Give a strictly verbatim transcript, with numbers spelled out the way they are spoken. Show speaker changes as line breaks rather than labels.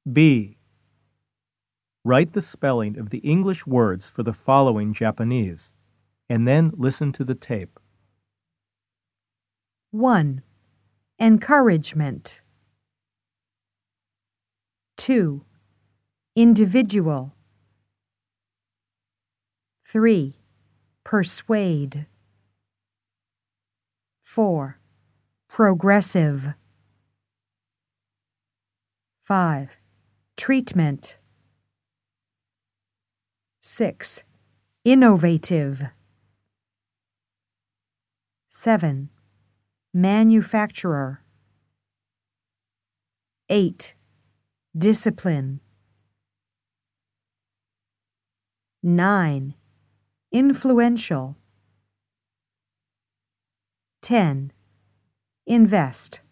B. Write the spelling of the English words for the following Japanese, and then listen to the tape.
one. Encouragement. two. Individual. three. Persuade. four. Progressive. five. Treatment. six. Innovative. seven. Manufacturer. eight. Discipline. nine. Influential. ten. Invest.